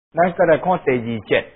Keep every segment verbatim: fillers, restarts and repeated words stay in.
咱再来看第二节，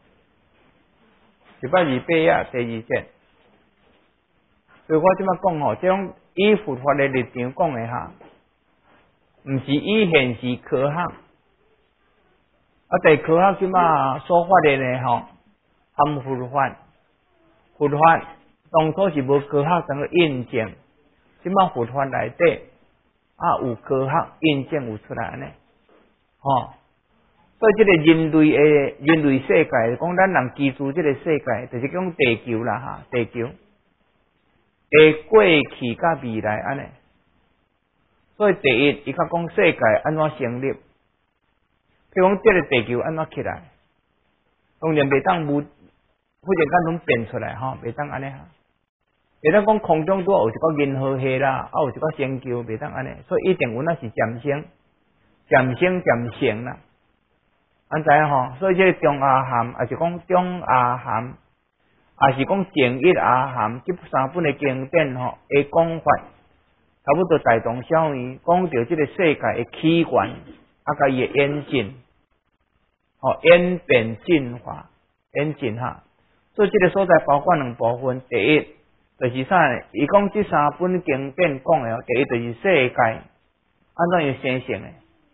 一百二八啊，第二节。所以我即摆讲吼，这种以佛法的立场讲的哈，毋是以现实科学。啊，第科学即摆所发的呢吼，含佛法，佛法当初是无科学当个印证，即摆佛法内底啊有科学印证有出来安尼，吼。所以，这个人类的人类世界，讲咱人居住这个世界，就是讲地球啦哈，地球的过去甲未来安尼。所以第一，伊较讲世界安怎成立，譬如讲这个地球安怎起来，当然袂当无忽然间拢变出来哈，袂当安尼哈。袂当讲空中拄有一个银河系啦，啊有一个星球，袂当安尼。所以一定有那是渐生、渐生渐成啦。安知影吼？所以这个中阿含，也是讲中阿含，也是讲正一阿含，这三本的经典吼，的讲法，差不多大同小异，讲到这个世界的起源，啊，甲伊的演进，吼演变进化，演进哈。所以这个所在包括两部分，第一就是啥呢？伊讲这三本经典讲的，第一就是世界安怎样生成的。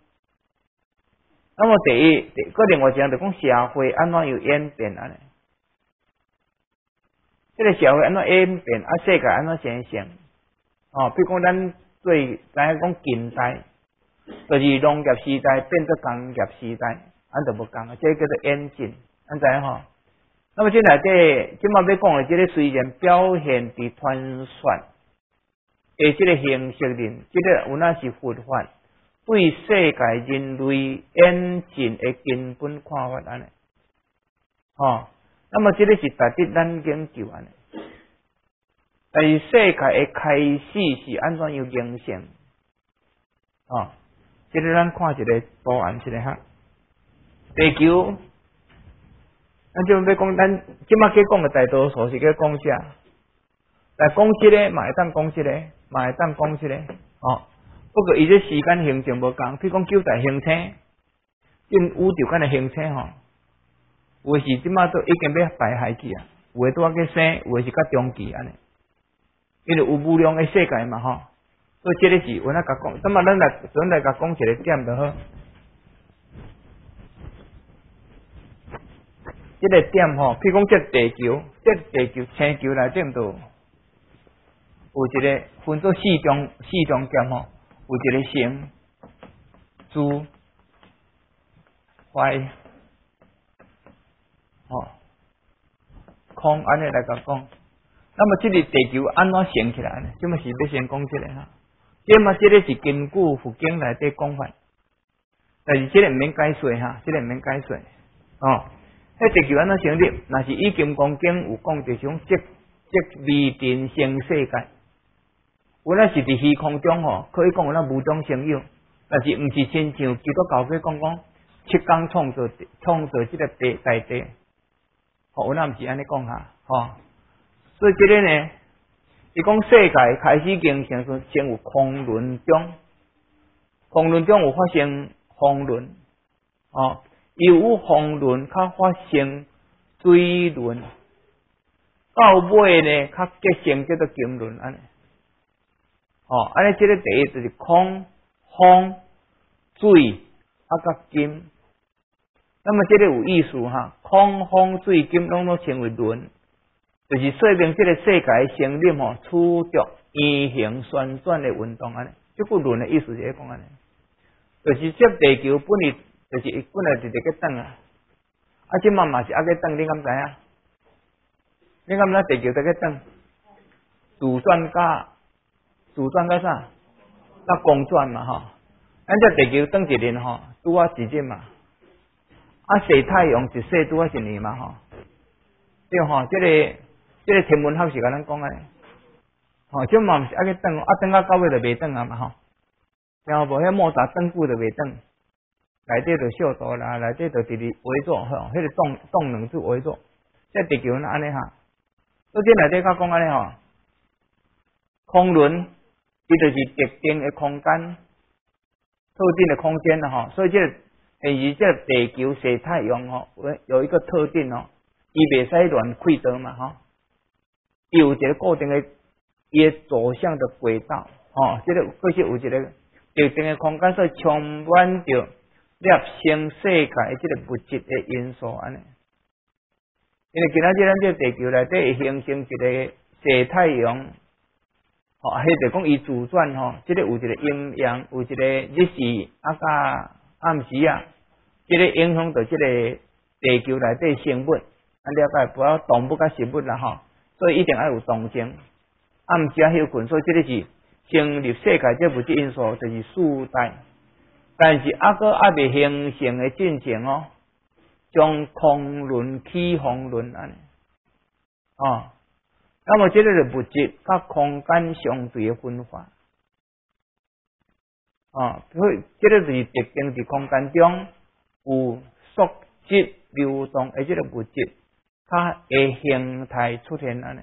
那么第一，个另外一项就讲社会安怎样演变安尼，这个社会安怎演变，啊世界安怎生成？哦，比如讲咱最知影讲近代，就是农业时代变做工业时代，安就无共啊，这叫做演进，安知影吼？那么这内底，即马要讲的这个虽然表现伫传说的这个形式里，这个有那是佛法。对世界人类演进的根本看法安尼，哦，那么这个是值得咱研究安尼。但是世界的开始是安怎样形成？哦，这个咱看一个图案一下哈。地球，咱就要讲咱即马去讲的大多数是去讲啥？来讲这个，嘛会当讲这个，嘛会当讲这个，哦。不过，伊这时间形成无共，譬如讲九代形成，因宇宙间的形成吼，有诶是即马都已经要大海去啊，有诶拄仔去生，有诶是较中期安尼，因为有无量诶世界嘛吼，所以这个是我那甲讲，那么咱来咱来甲讲一个点就好，这个点吼，譬如讲这地球，这地球星球内底都有一个分做四种四种点吼。有一个成、住、坏、哦、空安尼来甲讲。那么这个地球安怎成起来呢？这么是要先讲这个哈。这么这个是根据佛经内底讲法，但是这个唔免解说哈，这个唔免解说哦。迄地球安怎成立？那是以金刚经有讲这种即即未定性世界。有那是伫虚空中吼，可以讲有那无中生有，但是毋是亲像基督教去讲讲七天创造创造这个地大地，吼有那毋是安尼讲哈，吼。所以这个呢，伊讲世界开始形成时，先有空轮中，空轮中有发生风轮，哦，有风轮较发生水轮，到尾呢，较结成叫做经轮安尼。哦，安尼这个第一就是空、风、水啊，甲金。那么这个有意思哈，空、风、水、金拢都称为轮，就是说明这个世界的成立吼，处着圆形旋转的运动安尼。这个轮的意思就是讲安尼，就是这地球本来就是本来就是个转啊，啊，这嘛嘛是啊个转，你敢知影？你敢知地球在个转？自转甲自转甲啥？甲公转嘛吼，咱这地球转一年吼，拄啊一日嘛。啊，晒太阳一晒拄啊一年嘛吼。对吼，这个这个天文学是甲咱讲诶，吼，这嘛毋是啊个转，啊转到到尾就袂转啊嘛吼。然后无迄莫扎转久就袂转，内底就小度啦，内底就直直围住吼，迄个动动能就围住。这地球安尼哈，所以这内底甲讲安尼吼，空轮。伊就是特定的空间，特定的空间啦吼，所以这个但是这个地球生太阳吼，有一个特定哦，伊袂使乱开刀嘛吼，伊有一个固定的伊走向的轨道吼，这个过去有一个特定的空间，所以充满着粒星世界的这个物质的因素安尼。因为今仔日咱这个地球内底会形成一个小太阳，吼，迄就讲伊自转吼，即个有一个阴阳，有一个日时啊甲暗时啊，即个影响到即个地球内底生物，啊了解不要动物甲食物啦吼，所以一定要有动静，暗时啊休困，所以即个是成立世界这物质因素，就是四代，但是啊个还未形成的进程哦。将空轮起风轮安尼，哦，那么这个是物质甲空间相对的分化，哦，所以这个是特定伫空间中有速质流动的这个物质，它的形态出现安尼。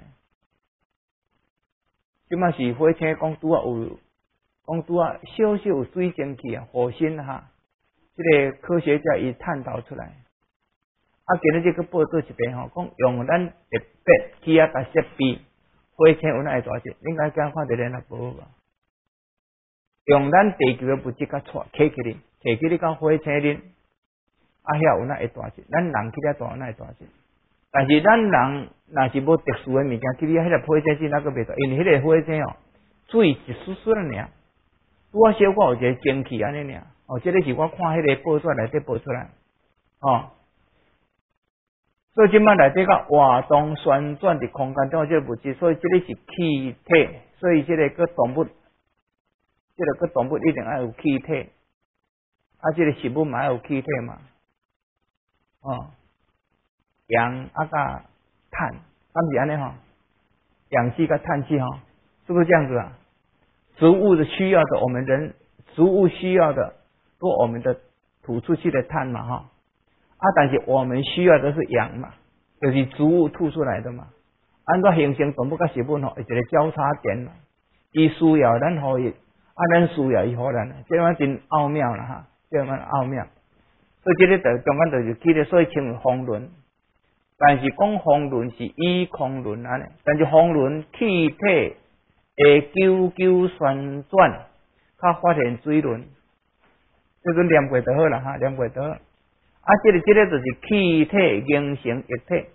即嘛是火星讲拄啊有，讲拄啊小小有水蒸气啊，火星哈，这个科学家伊探讨出来。啊，今日这个报道一遍吼，讲用咱特别去啊甲设备，火星有哪会大只？应该讲看到联合报吧？用咱地球的物质甲撮起起哩，摕起哩到火星哩，啊遐有哪会大只？咱人去遐大哪会大只？但是咱人若是无特殊的物件，去哩迄个火星是哪个袂大？因为迄个火星哦，水一丝丝尔尔，拄啊小可有一个蒸汽安尼尔。哦，这个是我看迄个报纸内底报出来，哦。所以即摆内底甲活动旋转伫空间中的这个物质，所以这个是气体，所以这个个动物，这个个动物一定要有气体，啊，这个食物嘛要有气体嘛，哦，氧啊甲碳，敢是安尼吼，氧气甲碳气吼，是不是这样子啊？植物的需要的，我们人植物需要的，都我们的吐出去的碳嘛哈。啊，但是我们需要的是氧嘛，就是植物吐出来的嘛。按照形成动物甲食物吼，一个交叉点嘛。伊需要咱互伊，啊，咱需要伊互咱，这样真奥妙啦哈，这样奥妙。所以这个就中间就是起咧，所以称为风轮。但是讲风轮是以空轮安尼，但是风轮气体会久久旋转，较发现水轮，这个念过就好啦哈，念过就好。啊，这个这个就是气体形成液体，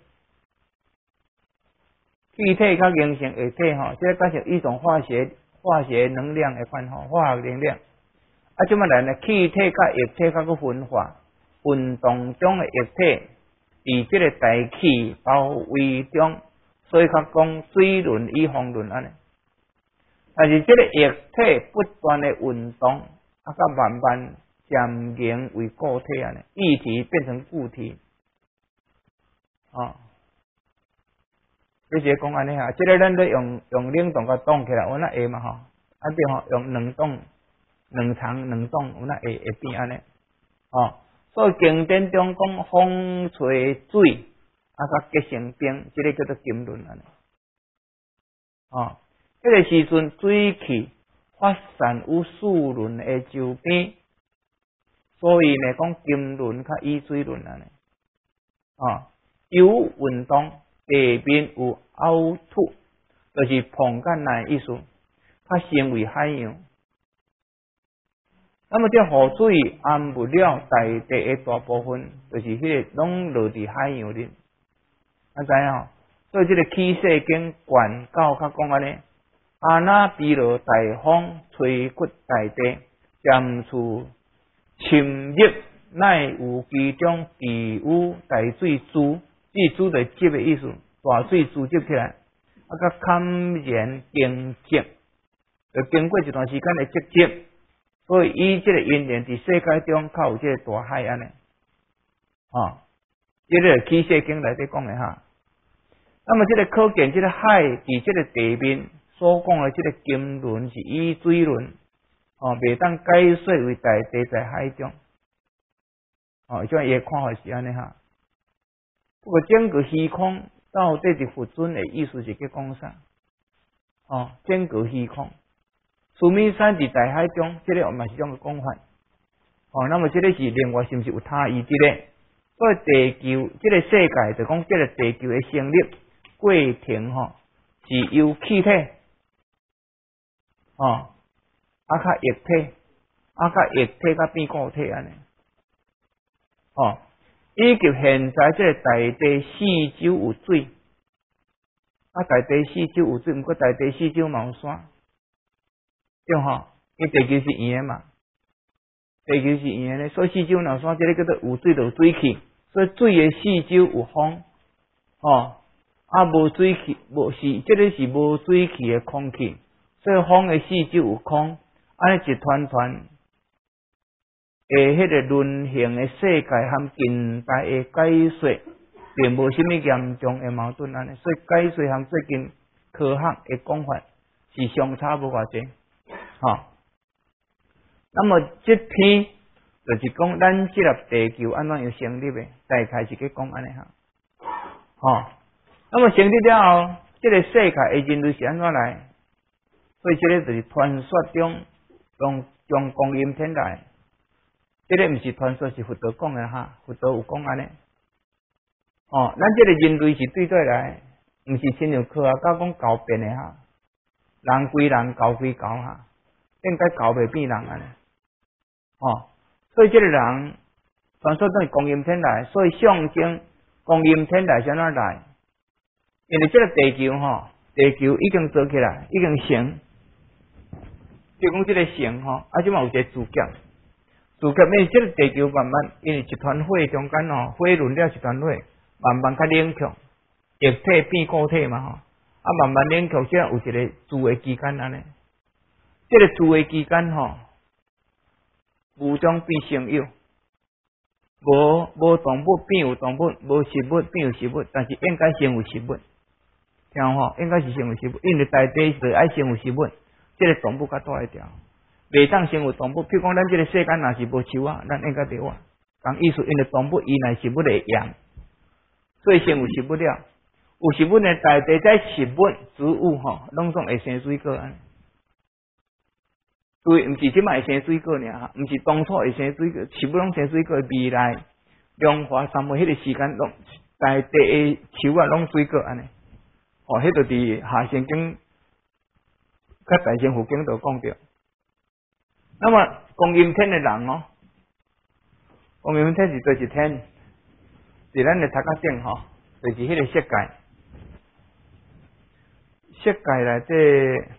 气体较形成液体吼，这个加上一种化学化学能量的款吼，化学能量。啊，这么来呢？气体甲液体较个分化，运动中的液体伫这个大气包围中，所以较讲水轮与风轮安尼。但是这个液体不断的运动，啊，甲慢慢渐凝为固体安尼，液体变成固体，哦，这是讲安尼哈，这个咱咧用用冷冻甲冻起来，有那会嘛吼，啊对吼，用冷冻、冷藏、冷冻，有那会会变安尼，哦，所以经典中讲风吹水，啊甲结成冰，这个叫做金轮安尼，哦，这个时阵水汽发散于四轮的周边。所以呢，讲金轮较以水轮安尼，啊，有运动地面有凹凸，就是碰干难意思，它成为海洋。那么这雨水淹没了大地的大部分，就是迄个拢落伫海洋里，啊知影吼？所以这个气势经悬到较讲安尼，阿那比罗大风吹过大地，渐处。侵入乃有其中地污大水珠，这珠的积的意思，大水珠积起来，啊，甲坎然经积，就经过一段时间的积积，所以以这个因缘伫世界中较有这个大海安尼，啊，这个气势经内底讲的哈。那么这个可见，这个海伫这个地面所讲的这个金轮是以水轮。哦，袂当解说为大地在海中，哦，种伊个看法是安尼哈。不过整个虚空到底是佛尊的意思是去讲啥？哦，整个虚空，苏米山伫大海中，这个嘛是种个讲法。 哦，那么这个是另外是不是有他意之类？所以地球这个世界就讲这个地球的成立过程吼，是由气体哦，啊较液体，啊较液体甲变固体安尼，哦，以及现在这个大地四周有水，啊大地四周有水，毋过大地四周嘛有山，对吼？因地球是圆的嘛，地球是圆的，所以四周有山，这个叫做有水就有水气。所以水的四周有风，哦，啊无水气，无是，这个是无水气的空气，所以风的四周有空，安尼一团团诶，迄个轮行的世界和近代的解说，并无什么严重的矛盾安尼，所以解说和最近科学的讲法是相差无偌济，吼、哦。那么这篇。就是讲，咱这粒地球安怎样成立的？大概是去讲安尼哈，吼。那么成立了后，这个世界的人类是安怎来？所以这个就是传说中用用光阴天来，这个毋是传说，是佛陀讲的哈。佛陀有讲安尼，哦，咱这个人类是对对来，毋是亲像科学家讲搞变的哈，人归人，狗归狗哈，应该狗袂变人安尼，哦。所以这个人传说中是光阴天来，所以象征光阴天来是安怎来？因为这个地球吼，地球已经做起来，已经成，就讲这个成吼，啊，即嘛有一个主角，主角因为这个地球慢慢，因为一团火中间吼，火轮了一团火，慢慢较冷却，液体变固体嘛吼，啊，慢慢冷却，这样有一个自的期间安尼，这个自的期间吼。无中变成有，无无动物变有动物，无食物变有食物，但是应该先有食物，听吼，应该是先有食物，因为大地是爱先有食物，这个动物较大一条，袂当先有动物。譬如讲，咱这个世间若是无树啊，咱应该得活。讲意思，因为动物依赖食物会养，所以先有食物了。有食物呢，大地在食物植物吼，拢总会生水果安。对，毋是即摆会生水果尔，毋是当初会生水果，树拢生水果，未来量化三倍迄个时间，拢大地的树啊，拢水果安尼。哦，迄个伫下圣经、甲大乘佛经都讲着。那么光阴天的人哦，光阴天是做一天，伫咱的头壳顶吼，就是迄个色界，色界内底。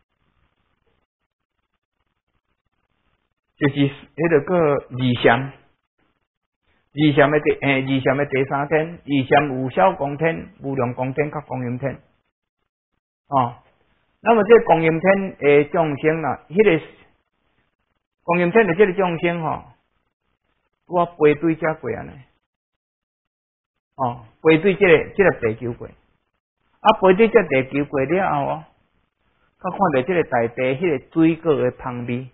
就是迄个个二禅，二禅的第诶，二禅的第三天，二禅有小光天、无量光天、甲光阴天。哦，那么这光阴天诶众生啦，迄、那个光阴天的这个众生吼，我背对遮过安尼，哦，背对这个这个地球过，啊背对这地球过了后哦，佮看到这个大地迄个水果的香味。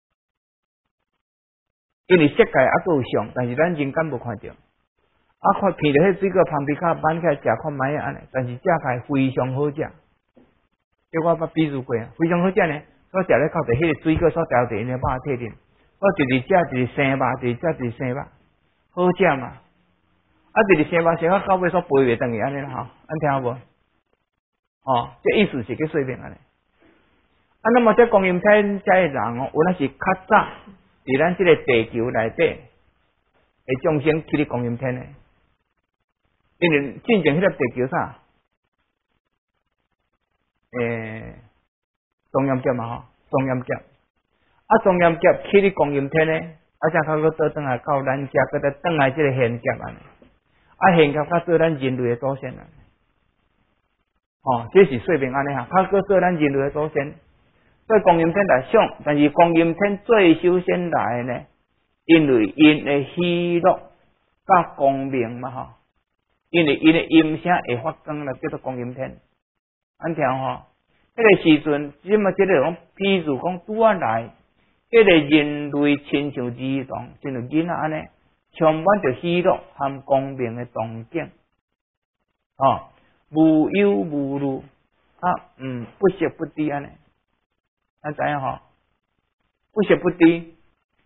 因为世界还佫有相，但是咱人间无看到。啊，看闻到迄水果旁边较挽起来食看卖啊安尼，但是食起来非常好食。叫我捌比如过啊，非常好食呢。我食咧靠着迄个水果所调伫因的肉体里，我直直食直直生肉，直直食直直生肉，好食嘛。啊，直直生肉生到到尾所飞袂转去安尼啦吼，安听有无？哦，这意思是去说明安尼。啊，那么这光阴天遮的人哦，有那是较早。伫咱即个地球内底，会众生去咧光阴天诶，因为进前迄个地球啥？诶，中央劫嘛吼，中央劫，啊中央劫去咧光阴天诶，啊才较个倒转来到咱遮，搁再转来即个现劫安尼，啊现劫较做咱人类诶祖先啊，哦，这是说明安尼哈，较个做咱人类诶祖先。所以光阴天来想，但是光阴天最首先来呢，因为因的喜乐甲光明嘛吼，因为因的音声会发光了，叫做光阴天。安听吼，迄、那个时阵，即么即个讲，譬如讲拄啊来，迄、那个人类亲像儿童，亲像囡仔安尼，充满着喜乐和光明的动静，哦，无忧无虑，啊，嗯，不息不低安尼。咱知影吼，不息不低，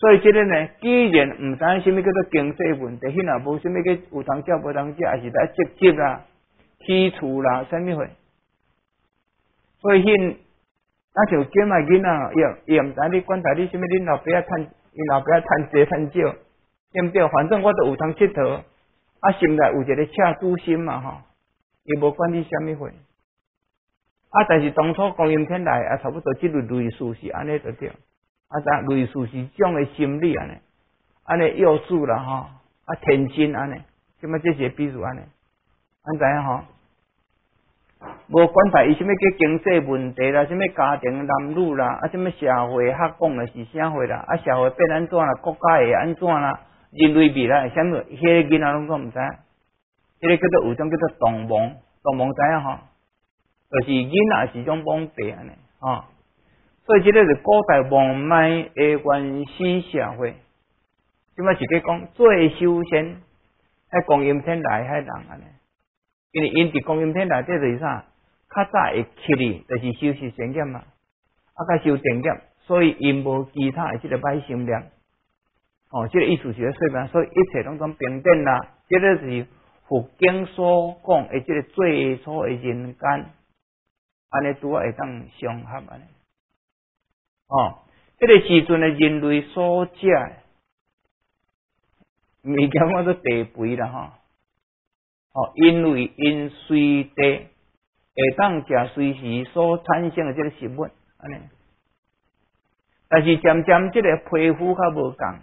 所以这个呢，既然唔知什么叫做经济问题，迄若无什么叫有通食无通食，还是在积极啦、起厝啦，什么货？所以迄那像今嘛囡仔，也也唔知你管他你什么，恁老爸啊趁，因老爸啊趁济趁少，对不对？反正我都有通佚佗，啊心内有一个赤子心嘛吼，伊无管你什么货。啊，但是当初光阴天来啊，差不多即类类似是安尼就对，啊，但类似是种的心理安尼，安尼幼稚啦吼，啊天真安尼，即么这些比如安尼，安知影吼？无管他伊什么叫经济问题啦，什么家庭男女啦，啊什么社会学讲的是啥货啦，啊社会变安怎啦，国家会安怎啦，人类未来啥物，迄个囡仔拢讲毋知，迄个叫做有种叫做动盲，动盲知影吼？就是囡仔是一种懵白安尼，吼，所以这个是古代蒙昧的原始社会，即么是咧讲最修仙，喺观音天来迄人安尼，因为因伫观音天内底就是啥，较早会起哩，就是修习正念嘛，啊，甲修正念，所以因无其他的即个歹心念，哦，即、这个意思是咧说明，所以一切拢总平等啦，即、这个是佛经所讲的即个最初的人间。安尼拄啊会当相合安尼，哦，迄、这个时阵的人类所食的物件，我做地肥啦吼，哦，因为因随地会当食随时所产生的这个食物安尼，但是渐渐这个皮肤较无共，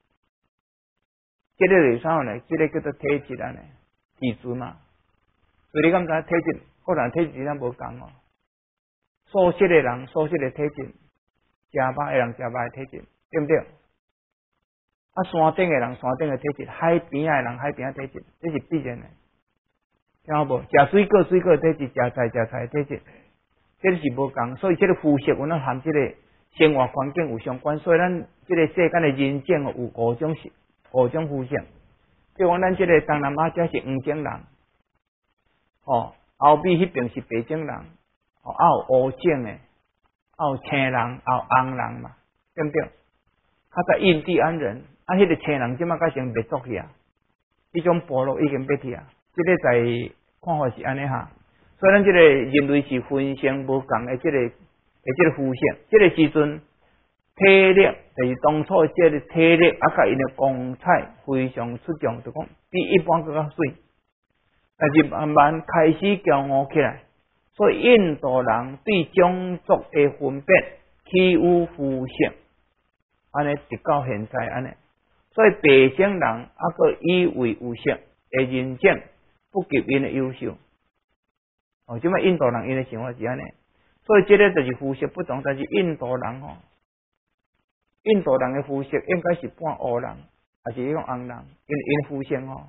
这个是啥呢？这个叫做体质安尼，体质嘛，所以你敢知体质，个人体质咱无共哦。素食的人，素食的体质；食肉的人，食肉的体质，对不对？啊，山顶的人，山顶的体质；海边的人，海边的体质，这是必然的。听好无？食水果，水果的体质；食菜，食菜的体质，这是无共。所以，这个肤色，有咱含这个生活环境有相关。所以，咱这个世间的人种有五种色，五种肤色。比如讲，咱这个东南亚这是黄种人，哦，后壁迄边是白种人。哦，啊有乌种的，啊有青人，啊有红人嘛，对不对？较早印第安人，啊，迄、那个青人即马改成灭族去啊，迄种部落已经灭去啊。即、这个在看法是安尼哈，所以咱即个人类是分成无共的即、这个诶即个肤色，即、这个时阵体力就是当初即个体力啊，甲因的光彩非常出众，就讲比一般更较水，但是慢慢开始骄傲起来。所以印度人对种族的分别起有肤色，安尼直到现在安尼。所以白种人啊个以为有色的人种不及因的优秀。哦，即摆印度人因的想法是安尼。所以这个就是肤色不同，但是印度人吼，印度人的肤色应该是半黑人，还是迄种红人，因因肤色吼，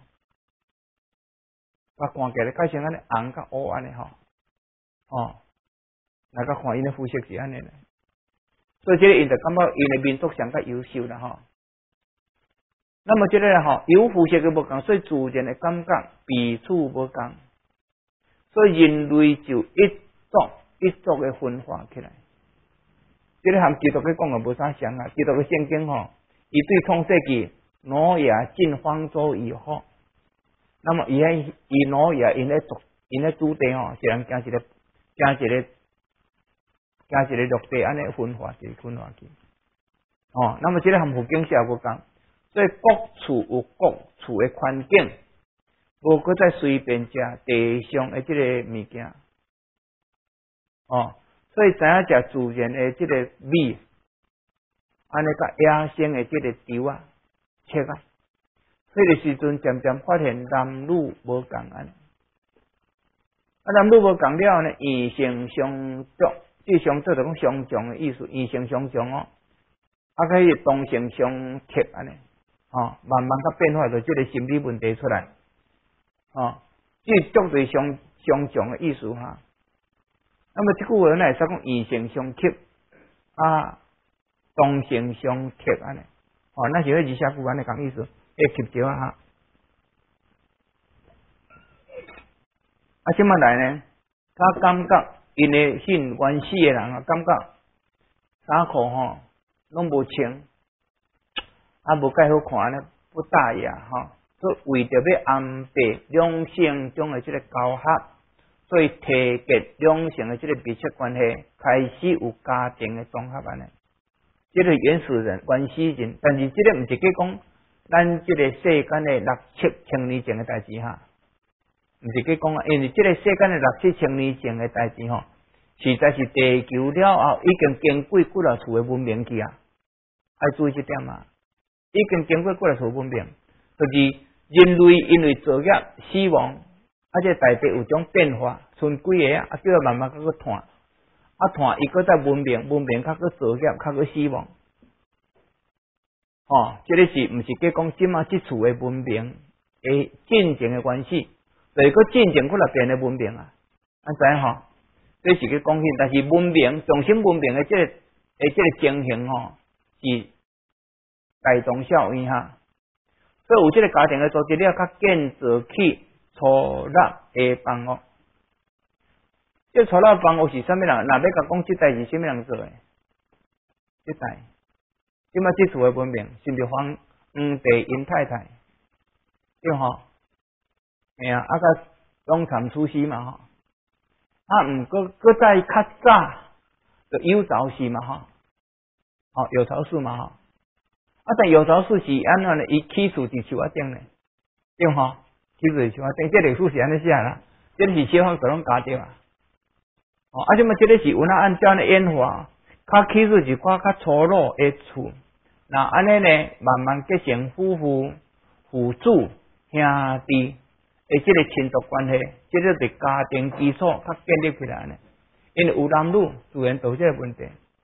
啊看起来改成安尼红甲黑安尼吼。哦，那个看因的肤色是安尼嘞，所以这个因就感觉因的民族上较优秀啦吼。那么这个吼有肤色嘅无共，所以自然的感觉彼此无共，所以人类就一族一族的分化起来。这个含基督教讲嘅无啥相啊，基督教圣经吼，伊对创世纪挪亚进方舟以后，那么伊喺伊挪亚因咧族因咧主地吼，是人行一个。加一个，加一个落地安尼分化，就是分化去。哦，那么这个含佛经是也无共，所以各处有各处的环境，无搁再随便食地上的这个物件。哦，所以知影食自然的这个米，安尼甲野生的这个猪啊、切啊，迄个时阵渐渐发现男女无共安尼。啊，男女无共了呢，异性相足，即相足就讲相像的意思，异性相像哦。啊，可以同性相贴安尼，哦，慢慢甲变化就即个心理问题出来，哦，即绝对相相像的意思哈。那么即句话呢，会使讲异性相吸，啊，同性相贴安尼，哦，那是迄二写句安尼讲意思，会吸着啊哈。啊，即么来呢？他感觉因为现原始的人啊，感觉衫裤吼拢无穿， 啊无介好看呢，不大雅哈。所以为着要安排两性中的这个交合，所以提结两性的这个密切关系，开始有家庭的综合安尼。这个原始人、原始人，但是这个唔是去讲咱这个世间的六七千年前的代志哈，唔是去讲啊，因为这个世间的六七千年前的代志吼，实在是地球了后已经经过几落次的文明去啊，要注意这点啊，已经经过几落次文明，就是人类因为作业死亡，啊这大地有种变化，剩几个啊，啊叫慢慢搁去断。啊，团伊搁在文明，文明较搁作业，较搁死亡。哦，这个是毋是计讲即马即次的文明诶进程的关系，就是搁进程搁来变的文明啊，安知吼？这是去讲起，但是文明重新文明的这个诶这个情形吼，是大同小异哈。所以有这个家庭的组织了，较建造起粗纳的房屋。这粗纳房屋是啥物人？若要甲讲即代是啥物人做的？即代，即马即次的文明，是毋是黄黄帝因太太？对吼？哎啊，啊个东厂出世嘛吼，啊毋过搁再较早，就有朝氏嘛吼，哦有朝氏嘛吼，啊但有朝氏是安怎呢？伊起厝伫树仔顶呢，对吼？起厝伫树仔顶，这历史是安尼写啦，这是西方所拢加着啊。哦，啊，即么这个是有哪按照呢演化，较起厝一寡较粗鲁的厝，那安尼呢，慢慢结成夫妇、父子、兄弟的这个亲族关系，这个是家庭基础较建立起来呢。因为有男女自然都有这个问题，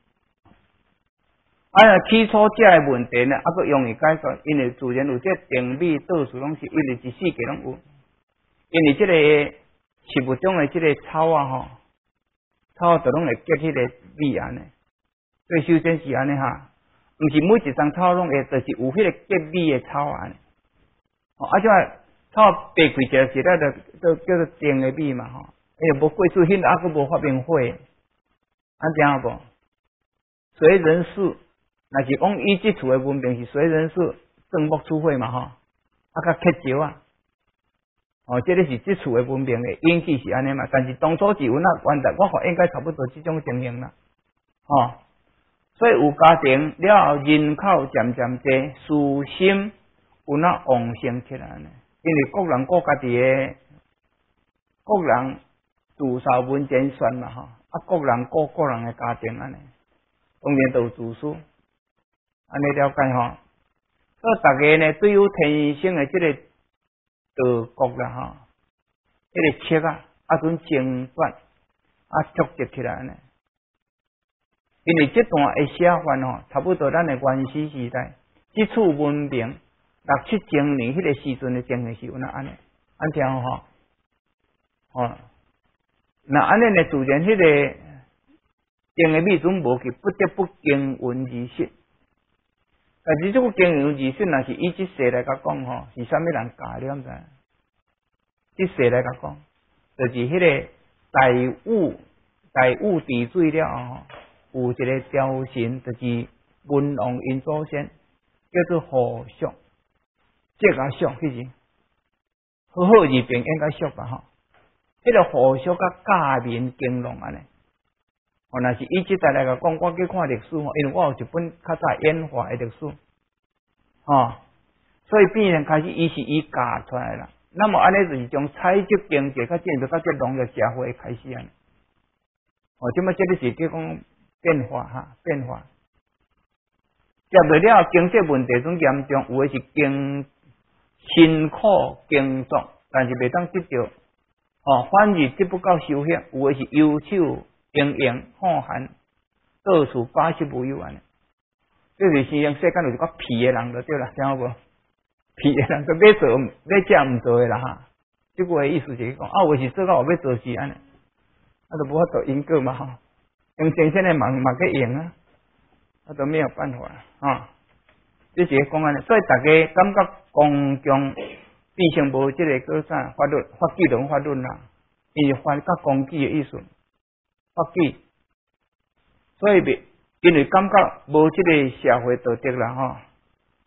啊，起初这个问题呢，啊，佫容易解决，因为自然有这定理倒数拢是一日一世纪拢有，因为这个植物中的这个草啊吼。草就拢会结迄个蜜安尼，所以首先是安尼哈，毋是每一丛草拢会，就是有迄个结蜜的草安尼。哦，啊，即个草白开一个时咧，就就叫做定的蜜嘛吼，哎，无过水迄啊，佫无发明火，安怎样无？随人事，若是讲伊即厝的文明是随人事，正木出火嘛吼，啊较刻石啊。哦，这个是即厝的文明的引起是安尼嘛，但是当初是有那原来我看应该差不多即种情形啦。哦，所以有家庭了后，人口渐渐多，私心有那旺盛起来呢。因为各人各家己的，各人自扫门前雪嘛吼，啊，各人各个人的家庭安尼，当然都有自私，安尼了解吼。所以大家呢，对于天生的这个。德国啦吼，迄个切啊，啊阵争端啊聚集起来呢。因为这段的写法吼，差不多咱的原始时代，即次文明六七千年迄个时阵的情形是有那安尼，安听吼，哦，那安尼呢，自然迄个定的秘准无去，不得不经文而实。但是这个经营二训，若是以即世来甲讲吼，是啥物人教了？毋知？即世来甲讲，就是迄个大禹，大禹治水了吼，有一个雕神，就是文王因祖先，叫做河叔，这个叔迄时，好好二病应该叔吧吼。迄个河叔甲家民经龙安尼。哦，若是以即代来甲讲，我去看历史吼，因为我有一本较早演化的历史，哦，所以变成开始伊是伊教出来啦。那么安尼就是从采集经济较进入到这农业社会开始啊。哦，即么这个是叫讲变化哈，变化。接落了经济问题种严重，有的是经辛苦耕作，但是袂当得到，哦，反而得不到收获，有的是忧愁。营营好寒，到处把食无有安尼，这就是世世间有一个皮的人就对啦，听好无？皮的人就要做，要食毋做的啦哈。这个意思就是讲，啊，我是做到我要做事安尼，啊，就无法做因果嘛哈。用先生的忙嘛去用啊，啊都没有办法啊。这是讲安尼，所以大家感觉公共变成无这个叫啥法律、法纪同法律啦，因为法甲公纪的意思。法纪，所以因为感觉无即个社会道德啦吼，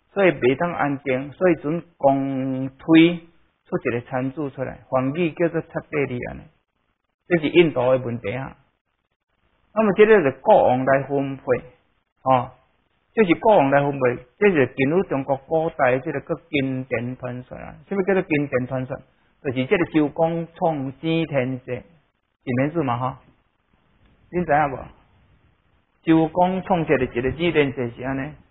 所以袂当安定，所以准公推出一个参数出来，梵语叫做刹帝利安尼，这是印度的问题啊。那么这个是国王来分配，哦，这是国王来分配，这是进入中国古代这个叫经典传说啊。什么叫做经典传说？就是这个周公创治天下，是免字嘛哈？恁知影无？周公创设的一个治天下是安尼。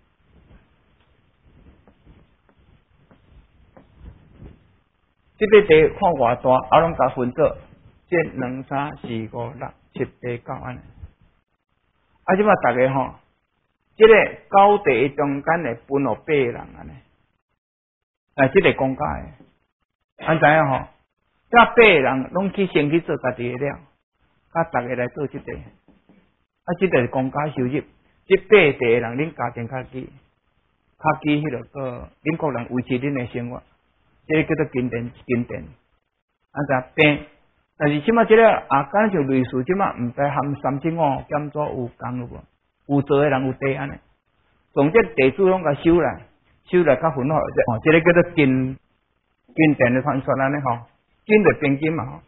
这个地看偌大，啊，拢甲分做这两三四五六七八九安尼。啊，即摆大家吼，这个高地中间的分落八个人安尼。啊，这个公家的，安知影吼？这八个人拢去先去做家己的了，甲大家来做这个。啊，这个是公家收入，这八地的人恁家庭较基，较基迄落个恁个人维持恁的生活。这个叫做经典经典，啊知变，但是即马这个啊，敢像类似即马毋知含三千五减做有共有无？有做诶人有地安尼，从这地主拢甲收来，收来甲分好者，哦，这个叫做经经典的传说安尼吼，经就变经嘛吼。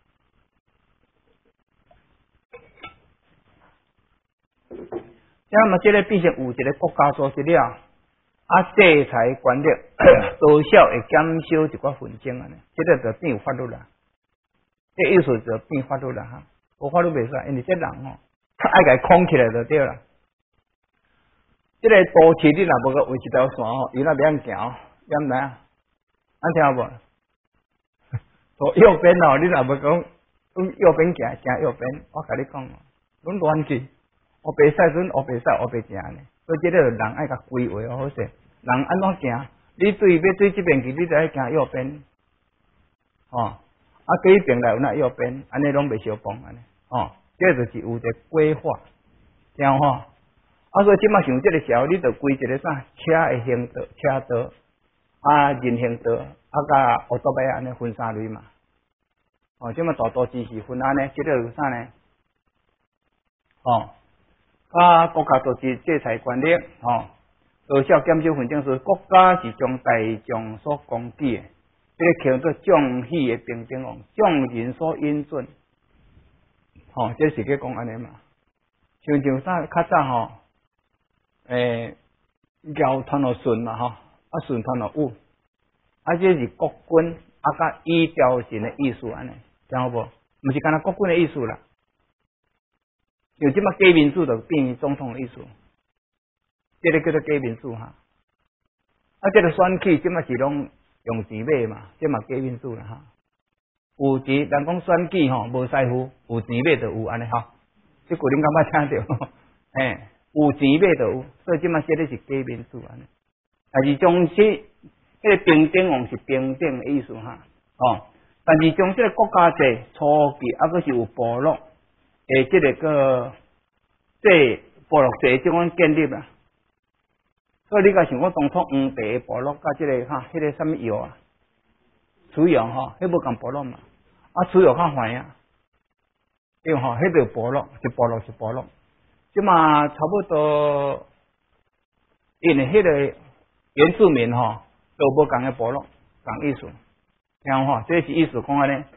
那么这个变成有一个国家组织了。啊，制裁权力多少会减少一寡纷争啊？这个就变有法律啦，这意思就变法律啦哈。无法律袂使，因为这人吼爱甲控起来就对啦。这个都市你若无个画一条线吼，伊若袂晓行，点来啊？安听无？从右边哦，你若无讲从右边行，行右边，我甲你讲哦，拢乱去，黑白使准黑白使黑白行呢。所以这个人爱甲规划好势，人安怎行？你对要对这边去，你就爱行右边，哦，啊，这边来有那右边，安尼拢袂相碰安尼，哦，这就是有一个规划，听吼。啊，所以即马像这个社会，你就规一个啥车的行道、车道，啊，人行道，啊，甲奥多摆安尼分三类嘛。哦，即马大都市是分安尼，这个有啥呢？哦。啊，国家组织制裁权力，吼，多少减少纷争时，国家是将大众所攻击的，这个叫做众喜的平等王，众人所允准，吼，这是去讲安尼嘛。像像啥较早吼，诶，尧传落舜嘛吼，啊舜传落禹，啊这是国君啊甲以调神的意思安尼，听好无？毋是干那国君的意思啦。像即马假民主就变成总统的意思，这个叫做假民主哈。啊，这个选举即马是拢用钱买嘛，这嘛假民主啦哈。有钱，人讲选举吼无师傅，有钱买就有安尼哈。这句恁敢捌听着？嘿，有钱买就有，所以即马这个是假民主安尼。但是从这迄个平等王是平等的意思哈，哦。但是从这个国家制初期，啊，佫是有部落。诶，这个个这部落制即款建立啊，所以你甲想我当初黄地部落甲这个哈，迄、那个什么药啊，楚阳哈，迄无共部落嘛，啊楚阳较坏啊，因为吼，迄个部落是部落是部落，即嘛差不多，因为迄个原住民吼都无共个部落，共意思，听吼，这是意思讲安尼。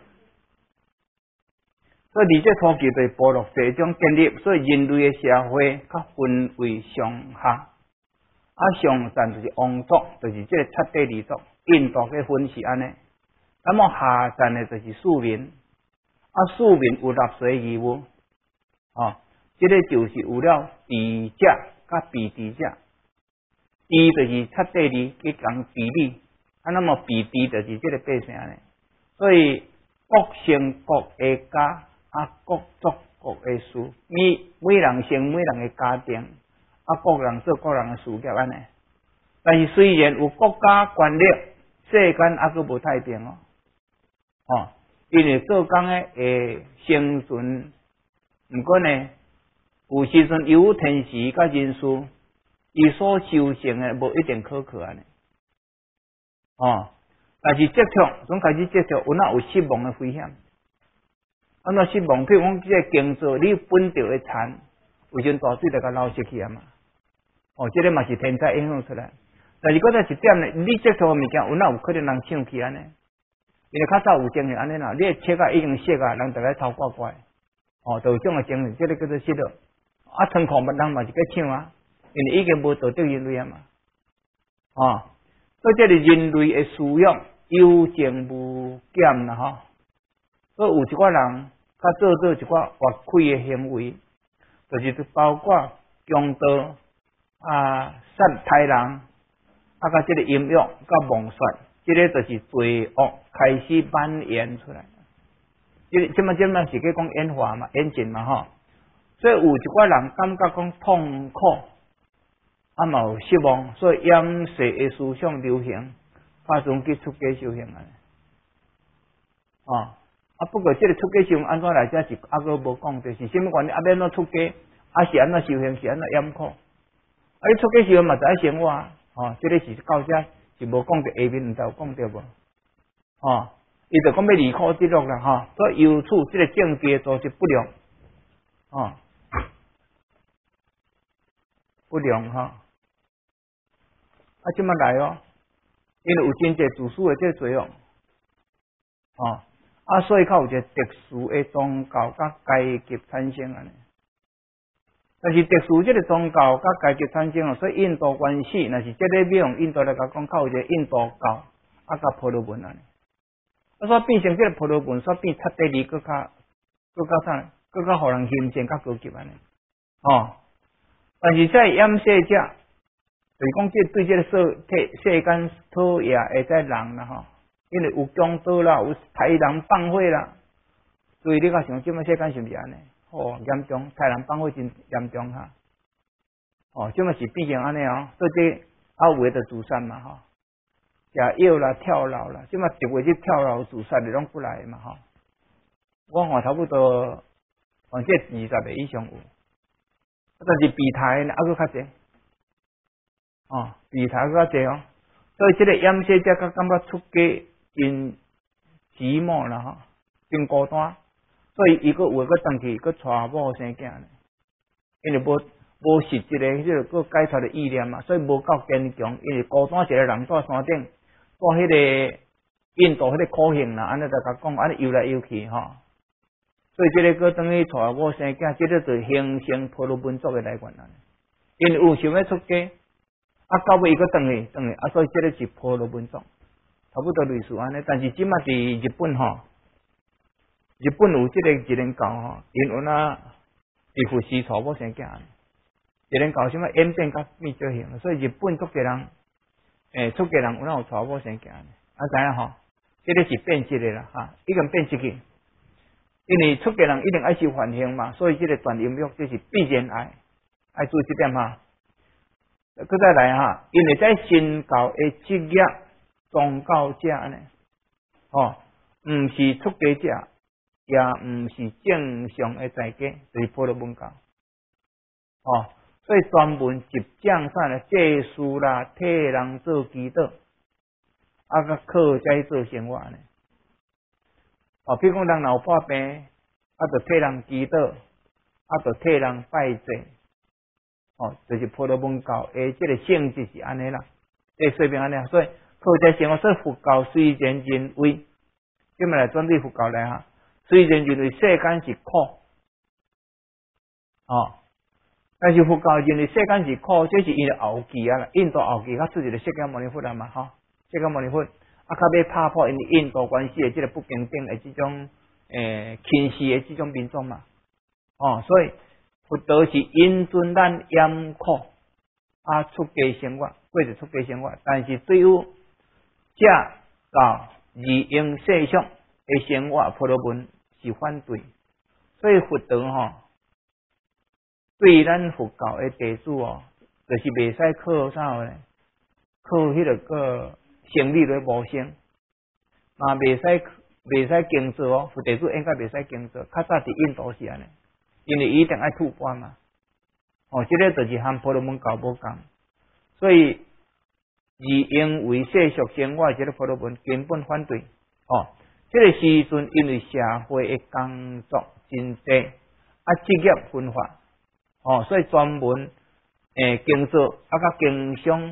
所以，而这初期对部落这种建立，所以人类的社会较分为上下，啊上层就是王族，就是这个刹帝利族，印度嘅分是安尼。那么下层呢就是庶民，啊庶民有纳税义务，哦，这个就是有了智者甲被智者，智就是刹帝利去讲比例，啊那么被智就是这个百姓呢，所以各生各的家。啊，各做各的事，每每人生每人的家庭，啊，各人做各人的事业安尼。但是虽然有国家权力，世间还佫无太平哦。哦，因为做工的会生存，毋过呢，有时阵有天时甲人事，伊所修成的无一定可靠安尼。哦，但是接触，总开始接触，有哪有失望的危险？啊，若失望，譬如讲，即个经济你本着的产，为阵大水就甲流失去啊嘛。哦，这个嘛是天灾影响出来。 但是搁再一点呢，你这套物件有哪有可能人抢去安尼？因为较早有情形安尼啦，你的册啊已经写啊，人逐个偷挂挂，哦，就有种个情形，这个叫做失落。啊，仓库物人嘛是去抢啊，因为已经无道德人类啊嘛，哦，所以这个人类的需要有增无减啦吼。所以有一寡人他做做一寡越轨的行为，就是包括强盗啊、杀害人，啊，甲这个淫欲、甲妄说，这个就是罪恶开始蔓延出来。这这么这么是去讲演化嘛、演进嘛吼。所以有一寡人感觉讲痛苦，啊嘛有失望，所以掩饰的思想流行，发生去出家修行啊。哦。啊，不过这个出家修行安怎来，这是阿哥无讲的，是什么原因？啊，要安怎出家？啊，是安怎修行？是安怎严苦？啊，你出家修行嘛，就爱生活啊。哦，这个是到这是无讲的，下面毋知有讲到无？哦，伊就讲要离苦得乐啦，哈、哦。所以由此这个境界都是不良，哦，不良哈。啊，即么来哦？因为有真济自私的这个作用，哦。啊，所以较有一个特殊的宗教甲阶级产生安尼，但是特殊这个宗教甲阶级产生哦，所以印度原始，若是这个要用印度来讲，较有一个印度教啊甲婆罗门安尼，啊所以变成这个婆罗门，所以变彻底里更较更较啥，更较互人欣赏较高级安尼，哦，但是在掩饰者，就是讲这对这个世世世间讨厌的这人啦吼。因为有强盗啦，有杀人放火啦，所以你甲想，即摆世间是毋是安尼？哦，严重，杀人放火真严重哈。哦，即摆是毕竟安尼哦，所以这啊有诶就自杀嘛吼，食药啦、跳楼啦，即摆一月去跳楼自杀的拢过来嘛吼。我看差不多，反正二十个以上有，但是备胎呢，还佫较济。哦，备胎佫较济哦，所以即个掩饰者甲感觉出家。真寂寞啦吼，真孤单，所以伊个有个回去，个娶某生囝呢，因为无无实际的迄个个解脱的意念嘛，所以无够坚强，因为孤单一个人在山顶，在迄个印度迄个苦行啦，安尼就甲讲，安尼游来游去吼，所以这个个等于娶某生囝，这个就形成婆罗门族的来源啦，因为有想要出家，啊到尾伊个转去转去，啊所以这个是婆罗门族。差不多类似安尼，但是即马伫日本吼，日本有即个一人教吼，因有那伫佛寺娶某生囝，一人教什么演变甲变造型，所以日本足个人诶，出家人有哪有娶某生囝，啊知影吼，这个是变质的啦哈，已经变质去，因为出家人一定爱修梵行嘛，所以这个断淫欲这是必然爱，爱注意这点哈。搁再来哈，因为在新教的职业。宗教者呢，哦，毋是出家者，也毋是正常的在家，就是婆罗门教，哦，所以专门集讲啥呢？借书啦，替人做祈祷，啊，甲靠在做生活呢，哦，比如讲人若有破病，啊，就替人祈祷，啊，就替人拜祭，哦，就是婆罗门教诶，这个性质是安尼啦，这水平安尼，所以。靠在生活，所以佛教虽然认为，今日来针对佛教来哈，虽然认为世间是苦，哦，但是佛教认为世间是苦，这是因为后期啊，印度后期较出一个释迦牟尼佛啊嘛，吼，释迦牟尼佛啊，较要打破因为印度关系的这个不平等的这种诶轻视的这种民众嘛，哦，所以佛陀是引准咱严苦啊出家生活，过着出家生活，但是对于这到二应世俗的生活，婆罗门是反对，所以佛陀吼对咱佛教的弟子哦，就是袂使靠啥呢？靠迄个个生理来无生，嘛袂使袂使经做哦，佛弟子应该袂使经做，较早伫印度是安尼，因为伊一定爱吐蕃嘛，哦，这个就是和婆罗门教无共，所以。以因为世俗生活，这个婆罗门根本反对。哦，这个时阵因为社会的工作真多，啊职业分化，哦，所以专门诶工作啊甲经商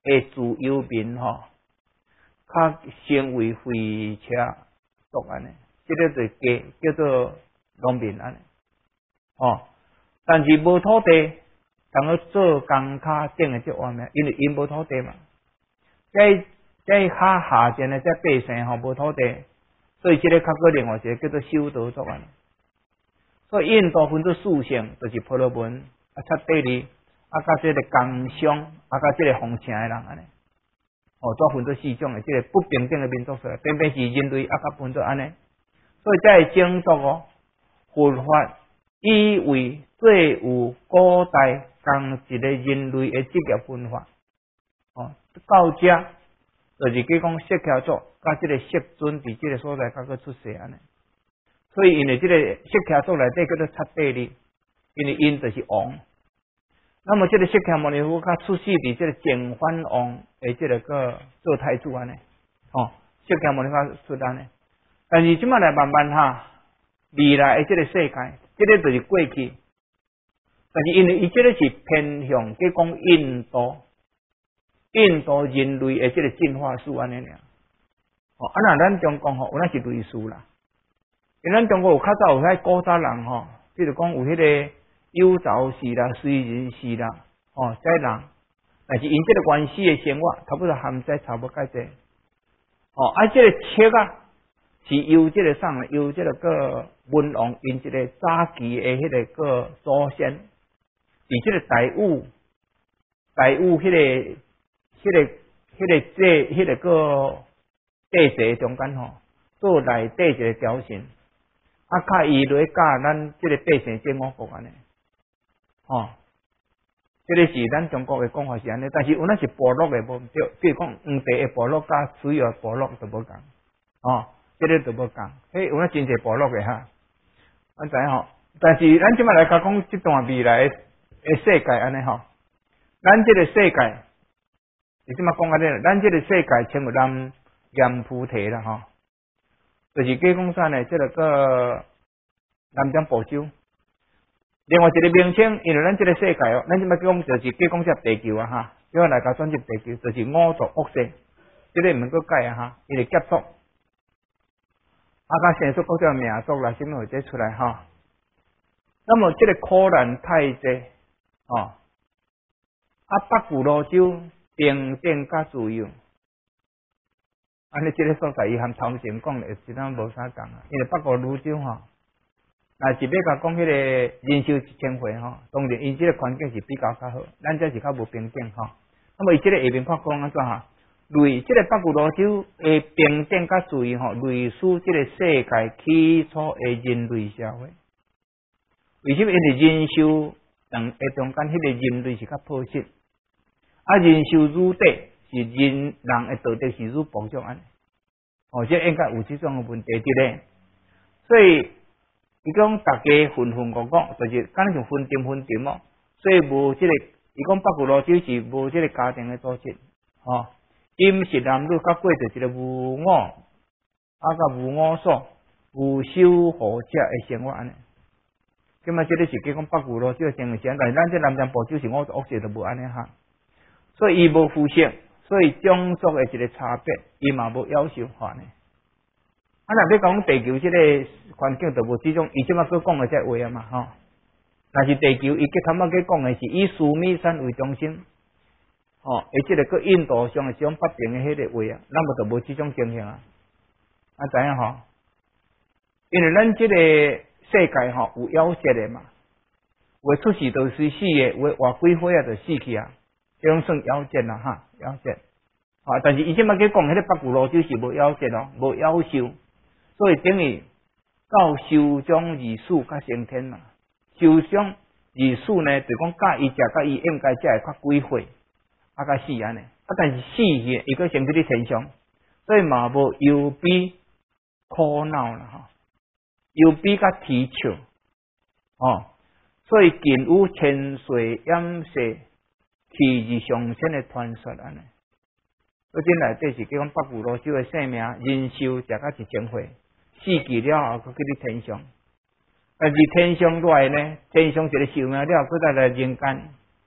的自由民吼，较成为废车族安尼，即个就叫叫做农民安尼。哦，但是无土地，当去做工卡种的即外面，因为因无土地嘛。在在较下贱的即百姓吼无土地，所以即个较个另外一个叫做修道族安尼。所以印度分做四省，就是婆罗门、啊刹帝利、啊甲即个工商、啊甲即个奉承的人安尼。哦，都分做四种的，即个不平等的民族出来，偏偏是人类啊甲分做安尼。所以才会种族哦，佛法以为最有古代同一个人类的职业分法。哦，到这就是讲讲释迦族甲即个释尊伫即个所在甲个出世安尼。所以因为即个释迦族内底叫做刹帝利，因为因就是王。那么即个释迦牟尼佛甲出世伫即个净饭王的即个个做太子安尼。哦，释迦牟尼佛出安尼。但是即摆来慢慢哈，未来的即个世界，即个就是过去。但是因为伊即个是偏向去讲印度。印度人类的即个进化史安尼尔，哦，啊那咱中国吼，有那是类似啦。因咱中国有较早有迄古早人吼，比如讲有迄个有巢氏啦、燧人氏啦，哦，这人，但是因即个原始的生活，差不多含在差不介济。哦，啊，即个册啊，是由即个啥呢？由即个个文王因即个早期的迄个个祖先，伫即个台武，台武迄个。迄、那个、迄、那个、这、迄、那个地势中间吼，做内底一个条线，啊，较伊落教咱即个百姓建五国安尼，吼，即、这个是咱中国的讲法是安尼，但是有那是部落的无对，比如讲黄地的部落甲水源部落都无共，哦，即、这个都无共，迄有那真侪部落的哈，咱知影吼，但是咱即摆来甲讲即段未来的世界安尼吼，咱即个世界。你即马讲啊，咧，咱即个世界称为南阎浮提啦，吼，就是计讲啥呢？即、这个个南瞻部洲，另外一个名称，因为咱即个世界哦，咱即马讲就是计讲只地球啊，哈，叫来甲转入地球，就是五族恶世，即、这个毋免佮改啊，哈，伊是结束，啊，甲生出各种名族啦，什么或者出来哈。那么即个苦难太济，哦，啊，北俱罗洲。平等甲自由，安尼即个所在伊含头前讲的是咱无啥共啊，因为北国泸州吼，若是要甲讲迄个人寿一千岁吼，当然伊即个环境是比较较好，咱这是较无平等吼。那么伊即个下面看讲安怎哈？类即个北国泸州的平等甲自由吼，类似即个世界起初的人类社会。为什么？因为人寿等诶中间迄个人类是较朴实。啊，人寿儒德是人人的道德是愈保障安尼，哦，即应该有即种问题伫咧。所以伊讲大家混混讲讲，就是敢若像分店分店哦。所以无即、这个，伊讲北俱罗洲是无即个家庭的组织，哦，因是男女甲过着一个无我，啊甲无我所、无守护者的生活安尼。咁么即个是叫讲北俱罗洲的生活时，但是咱这南瞻部洲是五族恶势都无安尼哈。所以伊无肤色，所以种族的一个差别，伊嘛无要求化呢。啊，若要讲地球即个环境，就无即种，伊即马所讲的这话啊嘛，吼。但是地球伊计头仔计讲的是以苏米山为中心，吼，而即个个印度上的这种北平的迄个话啊，咱无就无即种情形啊。啊，知影吼？因为咱即个世界吼有夭折的嘛，有出世就死死的，有活几岁啊就死去啊。这种算夭折啦，哈，夭折。啊，但是伊即摆去讲，迄个北俱罗洲是无夭折咯，无夭寿，所以等于到寿终而死较升天啦。寿终而死呢，就讲甲伊食甲伊应该食会较几岁，啊，甲死安尼。啊，但是死去，伊个升去咧天上，所以嘛无忧悲苦恼啦，吼，忧悲甲啼笑，哦，所以近有千岁掩饰。其日上升的传说安尼，所以这内底是叫讲北俱罗洲的性命，人寿食到一千岁，死去了后，佮去咧天上。但是天上来呢，天上一个寿命了，佮再来人间。啊，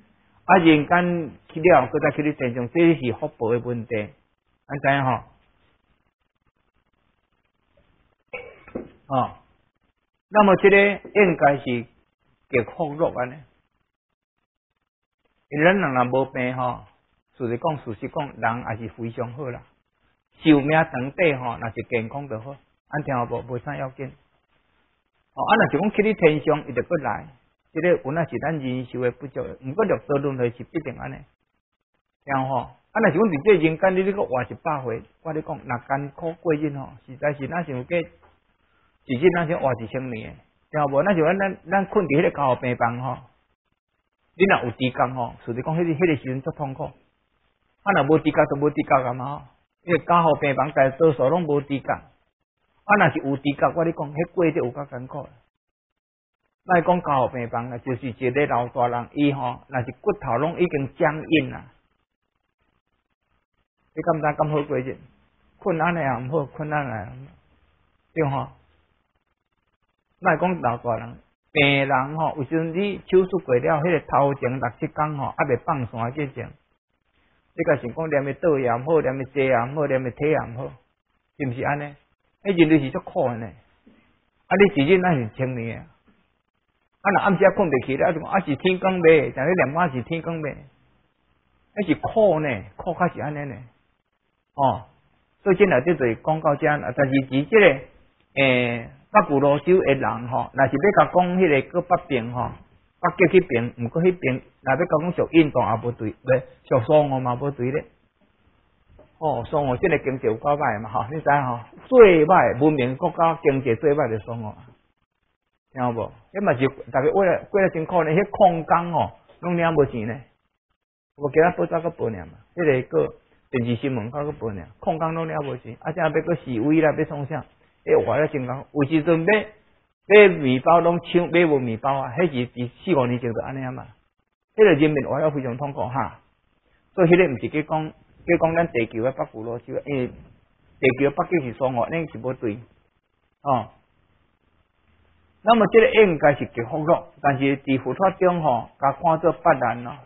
啊人间去了，搁再去你天上，这是福报的问题，安知影吼？哦，那么这个应该是极福禄安尼，因咱人若无病吼，事实讲，事实讲，人也是非常好啦。寿命长短吼，若是健康就好，安听有无？无啥要紧。哦，啊，若是讲去你天上，伊就过来，这个有那是咱人寿的不足，毋过六道轮回是必定安尼，听吼。啊，若是讲伫这人间，你你个活一百岁，我你讲，若艰苦过日吼，实在是咱想计。是日咱想活一千年，听无？咱想咱咱咱困伫迄个家病房吼，你若有猪工吼，事实讲迄个迄个时阵足痛苦。啊，若无猪工就无猪工啊嘛吼，因为家病房大多数拢无猪工。啊，若是有猪工，我你讲，迄过得有较艰苦。莫讲家病房啊，就是一个老大人，伊吼，若是骨头拢已经僵硬啦。你敢知咁好过日？困安尼也毋好，困安尼也毋好，对吼？莫讲老大人，病人吼，有时阵你手术过了，迄个头前六七工吼，还未放线之前，你甲想讲连个倒也毋好，连个坐也毋好，连个体也毋好，是毋是安尼？迄人类是足苦的呢。啊，你一日咱是千年啊，啊，若暗时困袂起咧，啊就讲啊是天公袂，但你念我是天公袂，迄是苦呢，苦较是安尼呢。哦，所以这内底就是讲到这，但是伫即个诶。北古罗州的人吼，若是要甲讲迄个个北边吼，北极去边，毋过迄边若要甲讲属印度也无对，咧属苏俄嘛无对咧。哦，苏俄即个经济有够歹嘛吼，你知吼？最歹文明国家经济最歹就苏俄，听有无？迄嘛是大家为了过了真苦呢，迄矿工吼，拢领无钱呢。我今仔报纸个报呢嘛，迄个个电视新闻个个报呢，矿工拢领无钱，啊，正要个示威啦，要创啥？诶，活了真讲，有时阵买买面包拢抢买无面包啊！迄是伫四五年前就安尼啊嘛。迄个人民活了非常痛苦哈。所以迄个毋是去讲，去讲咱地球诶北古罗州，因为地球北极是双河，那是无对哦。那么这个应该是极福禄，但是伫佛法中吼，甲看做八难咯。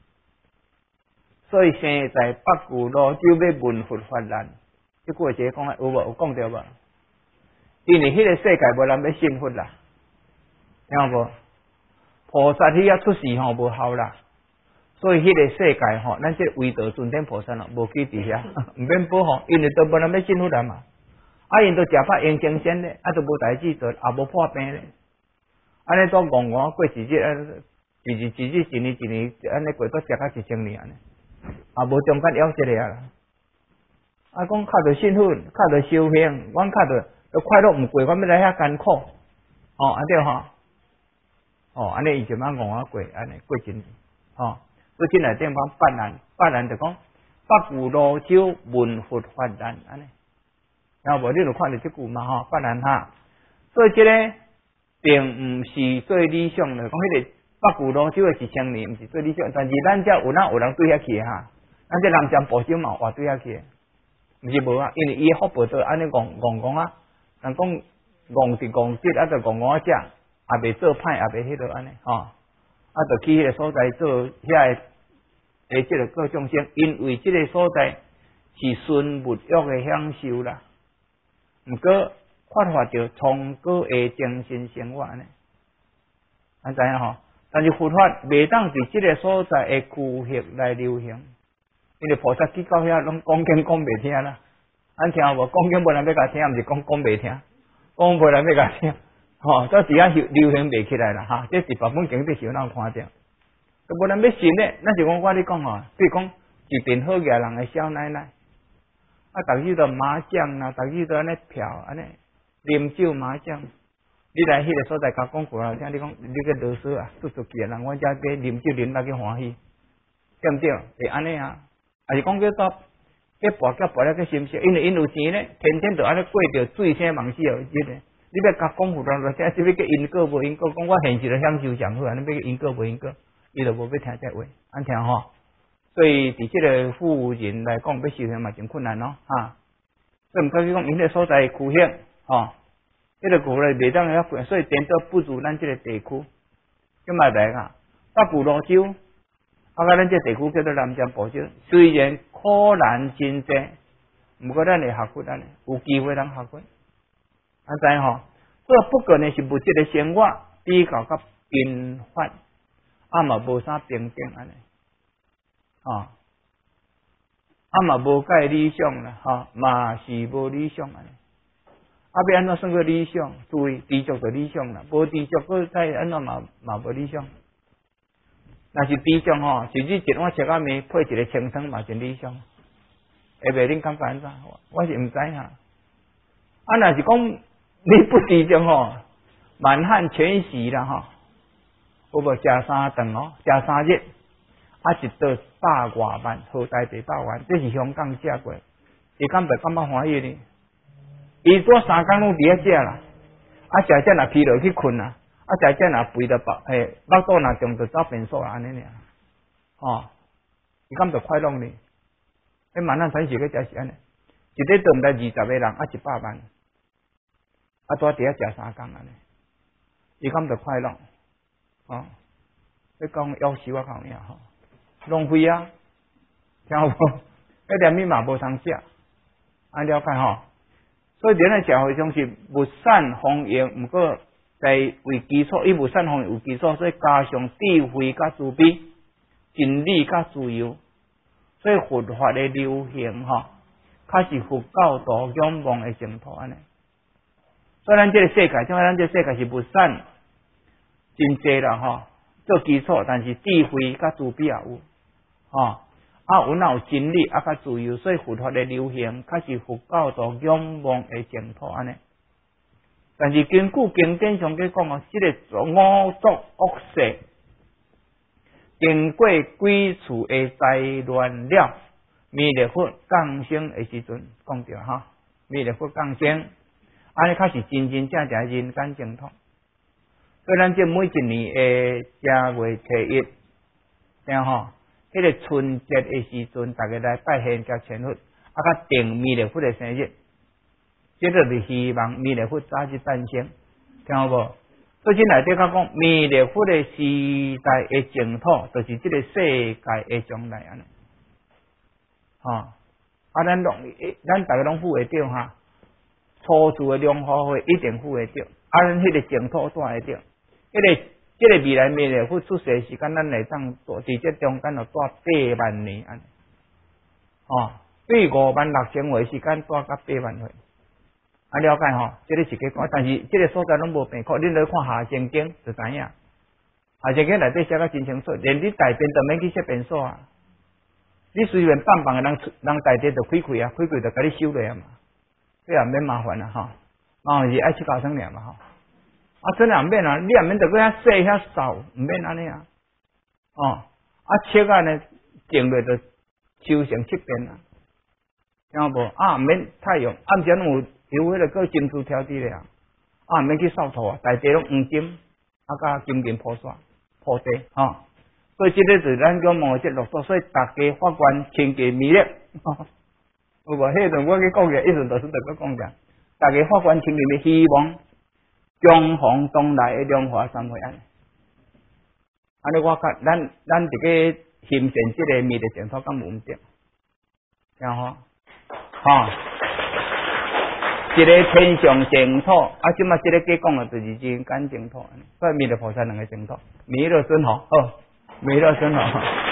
所以生在北古罗州要闻佛法难，即句话是讲有无有讲着无？因为迄个世界无人要信佛啦，听有无？菩萨迄遐出世吼无效啦，所以迄个世界吼，咱这唯道尊天菩萨咯，无去伫遐，毋免保护，因为都无人要信佛啦嘛。啊，因都食饱用精神咧，啊都无代志做，也无破病咧，安尼都戆戆过日日，啊，一日一日一年一年，安尼过到食到一千年安尼，啊无中间夭折咧啊！啊，讲靠着信佛，靠着修行，阮靠着。都快乐毋过，我要来遐艰苦，哦，安对吼，哦，安尼伊就慢讲我过，安尼过真，哦，所以进来地方八难，八难就讲北古罗州闻佛法难，安尼，然后无你就看到即句嘛吼，八难哈，所以即个并毋是最理想的，讲迄个北古罗州的一千年，毋是最理想，但是咱遮有哪有人对遐去哈，咱这南疆部洲嘛活对遐去，毋是无啊，因为伊福报都安尼戆戆戆啊。人讲戆是戆直，啊，就戆戆只，也未做歹，也未迄落安尼吼，啊，就去迄个所在做遐个诶，即个各众生，因为即个所在是纯物欲的享受啦，毋过发发着崇高的精神生活安尼，安知影吼？但是佛法袂当伫即个所在的区域来流行，因为菩萨去到遐拢讲经讲袂听啦。咱听无讲经无人要甲听，毋是讲讲袂听，讲无人要甲听，吼，这底下流流行袂起来啦，哈，这是别本经典是有人看着，都无人要信咧，咱就讲我咧讲吼，比如讲一边好野人的少奶奶，啊，逐日都麻将啦，逐日都安尼嫖安尼，啉酒麻将，你来迄个所在甲讲过啦，听你讲你个啰嗦啊，出出去人阮遮要啉酒啉到去欢喜，对毋对？会安尼啊，还是讲叫做。去跋脚跋了去心息，因为因有钱咧，天天就安尼过着醉生梦死哦，即个你要甲讲佛堂就听，即要叫因果无因果，讲我现实就享受上好，安尼要因果无因果，伊就无要听这话，安听吼。所以伫即个富人来讲，要修行嘛真困难咯，哈。所以毋过去讲，因个所在区域，吼，迄个区域袂当遐过，所以颠倒不如咱即个地区。咁嘛来啊，北古罗州啊，甲咱这地区叫做南瞻部洲，虽然苦难真济，不过咱会学佛安尼，有机会咱学佛。啊，知吼？所以不过呢是物质的生活比较较平凡，啊嘛无啥平静安尼，啊，啊嘛无介理想啦，哈，嘛是无理想安尼。啊，要安怎算个理想？注意，知足就理想啦，无知足佫再安怎嘛嘛无理想。若是知足吼，是你一碗食仔面配一个清汤嘛真理想。下晡恁感觉安怎？我是毋知哈。啊，若是讲你不知足吼，满汉全席啦吼，有无食三顿哦，食三日，啊一顿百外万，好大地百万，这是香港食过，伊敢袂感觉欢喜呢？伊做三工拢伫遐食啦，啊食食若疲劳去困啦，啊食食若肥着饱，诶，腹肚若重着走便所安尼尔，哦，伊敢着快乐呢？迄满汉全席个食是安尼，一日顿来二十个人，啊一百万，啊拄伫遐食三工安尼，伊敢着快乐？哦，你讲要死我讲呀吼，浪费啊，听有无？迄点米嘛无通食，安了解吼。所以咱诶社会上是物产丰盈，毋过在为基础，以物产丰盈为基础，所以加上智慧甲慈悲、真理甲自由，所以佛法诶流行吼，较是佛教徒仰望诶净土安尼。所以咱这个世界，像咱这个世界是物产真济啦吼，做基础，但是智慧甲慈悲也有，吼。啊，有哪有真理啊，较自由，所以佛法的流行，较是佛教徒仰望的净土安尼。但是根据经典上去讲哦，这个五浊恶世，经过几处的灾乱了，弥勒佛降生的时阵讲着哈，弥勒佛降生，安尼较是真真正正人间净土。所以咱这每一年的正月初一，听吼。迄个春节的时阵，大家来拜献甲千佛，啊，甲定弥勒佛的生日，这就是希望弥勒佛早日诞生，听好无？所以这内底甲讲弥勒佛的时代的净土，就是这个世界的将来安尼，吼、哦，啊，咱拢咱大家拢符会着哈，初次的龙华会一定符会着，啊，咱迄个净土带会着，迄个。这个未来弥勒佛出世时间，咱会当伫这中间就带八万年安尼，哦，对五万六千岁时间带到八万岁，啊了解吼？这个是个讲，但是这个所在拢无变可，恁来看下圣经就知影，下圣经内底写个真清楚，连你大便都免去设便所啊，你随便放放人人大便就开开啊，开开就甲你收落啊嘛，这也免麻烦啊吼，麻烦是爱去教生尔嘛吼。啊，真也免啊！你也免得搁遐洗遐扫，毋免安尼啊。哦，啊，切啊呢，净落就修成七遍啊，听有无？啊，毋免太阳，暗时拢有有迄个个金珠挑剔咧啊，啊，毋免去扫土啊，大地拢黄金，啊，甲金银铺刷铺地，吼、哦。所以即个就是咱讲望即落座，所以大家法官清洁弥勒，有无？迄阵我去讲嘅，一阵就是在讲讲，大家法官清洁弥希望。中弘东来的龙华三会安尼，安尼我甲咱咱伫个形成即个弥勒净土敢有毋对？然后，吼，一个天上净土，啊，即马即个计讲的就是人间净土，所以弥勒菩萨两个净土，弥勒尊吼，好，弥勒尊吼。